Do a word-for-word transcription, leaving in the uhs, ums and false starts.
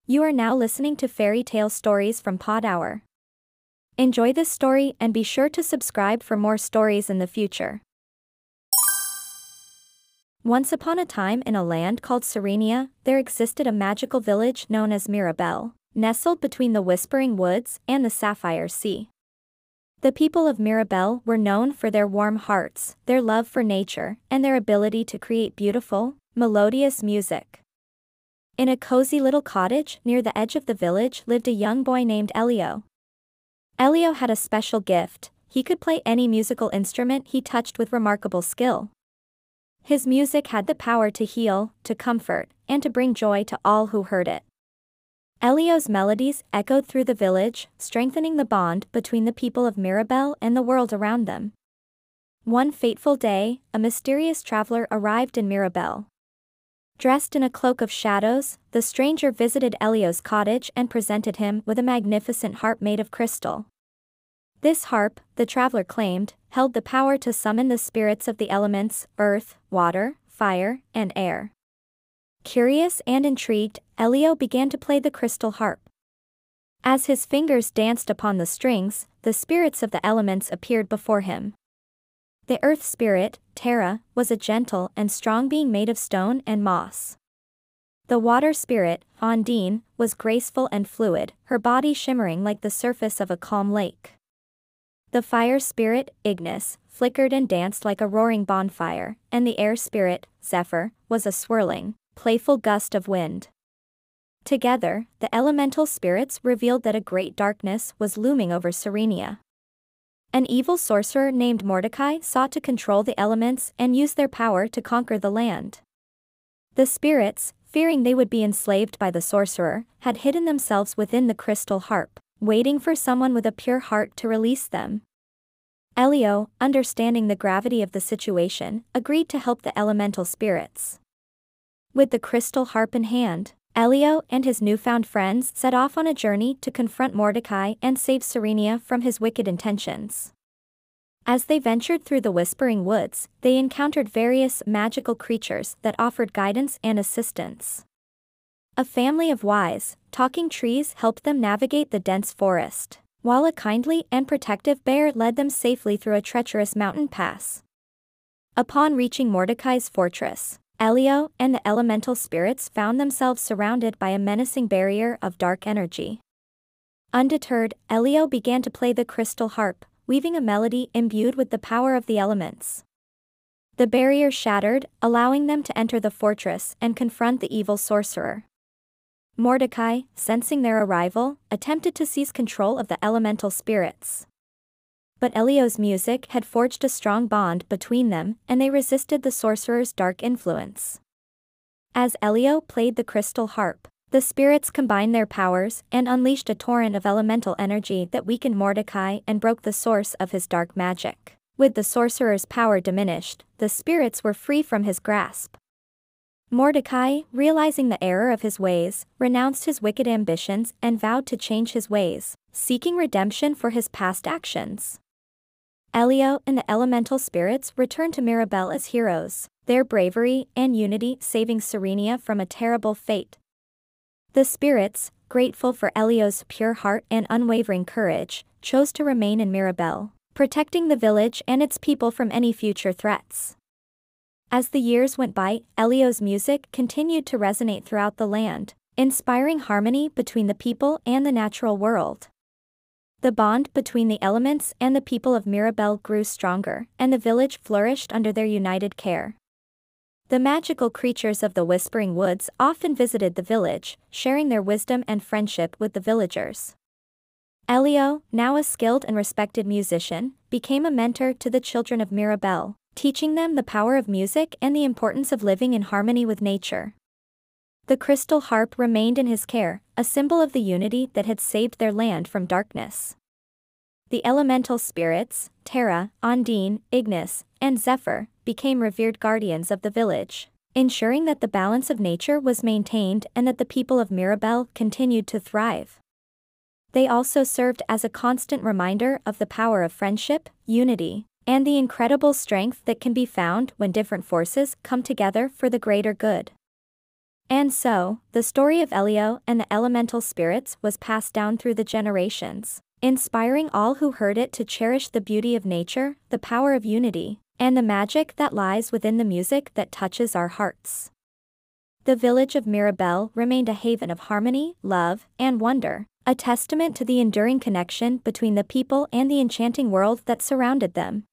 You are now listening to Fairy Tale Stories from Pod Hour. Enjoy this story and be sure to subscribe for more stories in the future. Once upon a time in a land called Serenia, there existed a magical village known as Mirabel, nestled between the Whispering Woods and the Sapphire Sea. The people of Mirabel were known for their warm hearts, their love for nature, and their ability to create beautiful, melodious music. In a cozy little cottage near the edge of the village lived a young boy named Elio. Elio had a special gift. He could play any musical instrument he touched with remarkable skill. His music had the power to heal, to comfort, and to bring joy to all who heard it. Elio's melodies echoed through the village, strengthening the bond between the people of Mirabel and the world around them. One fateful day, a mysterious traveler arrived in Mirabel. Dressed in a cloak of shadows, the stranger visited Elio's cottage and presented him with a magnificent harp made of crystal. This harp, the traveler claimed, held the power to summon the spirits of the elements, earth, water, fire, and air. Curious and intrigued, Elio began to play the crystal harp. As his fingers danced upon the strings, the spirits of the elements appeared before him. The earth spirit, Terra, was a gentle and strong being made of stone and moss. The water spirit, Ondine, was graceful and fluid, her body shimmering like the surface of a calm lake. The fire spirit, Ignis, flickered and danced like a roaring bonfire, and the air spirit, Zephyr, was a swirling, playful gust of wind. Together, the elemental spirits revealed that a great darkness was looming over Serenia. An evil sorcerer named Mordecai sought to control the elements and use their power to conquer the land. The spirits, fearing they would be enslaved by the sorcerer, had hidden themselves within the crystal harp, waiting for someone with a pure heart to release them. Elio, understanding the gravity of the situation, agreed to help the elemental spirits. With the crystal harp in hand, Elio and his newfound friends set off on a journey to confront Mordecai and save Serenia from his wicked intentions. As they ventured through the Whispering Woods, they encountered various magical creatures that offered guidance and assistance. A family of wise, talking trees helped them navigate the dense forest, while a kindly and protective bear led them safely through a treacherous mountain pass. Upon reaching Mordecai's fortress, Elio and the elemental spirits found themselves surrounded by a menacing barrier of dark energy. Undeterred, Elio began to play the crystal harp, weaving a melody imbued with the power of the elements. The barrier shattered, allowing them to enter the fortress and confront the evil sorcerer. Mordecai, sensing their arrival, attempted to seize control of the elemental spirits. But Elio's music had forged a strong bond between them, and they resisted the sorcerer's dark influence. As Elio played the crystal harp, the spirits combined their powers and unleashed a torrent of elemental energy that weakened Mordecai and broke the source of his dark magic. With the sorcerer's power diminished, the spirits were free from his grasp. Mordecai, realizing the error of his ways, renounced his wicked ambitions and vowed to change his ways, seeking redemption for his past actions. Elio and the elemental spirits returned to Mirabel as heroes, their bravery and unity saving Serenia from a terrible fate. The spirits, grateful for Elio's pure heart and unwavering courage, chose to remain in Mirabel, protecting the village and its people from any future threats. As the years went by, Elio's music continued to resonate throughout the land, inspiring harmony between the people and the natural world. The bond between the elements and the people of Mirabel grew stronger, and the village flourished under their united care. The magical creatures of the Whispering Woods often visited the village, sharing their wisdom and friendship with the villagers. Elio, now a skilled and respected musician, became a mentor to the children of Mirabel, teaching them the power of music and the importance of living in harmony with nature. The crystal harp remained in his care, a symbol of the unity that had saved their land from darkness. The elemental spirits, Terra, Ondine, Ignis, and Zephyr, became revered guardians of the village, ensuring that the balance of nature was maintained and that the people of Mirabel continued to thrive. They also served as a constant reminder of the power of friendship, unity, and the incredible strength that can be found when different forces come together for the greater good. And so, the story of Elio and the elemental spirits was passed down through the generations, inspiring all who heard it to cherish the beauty of nature, the power of unity, and the magic that lies within the music that touches our hearts. The village of Mirabel remained a haven of harmony, love, and wonder, a testament to the enduring connection between the people and the enchanting world that surrounded them.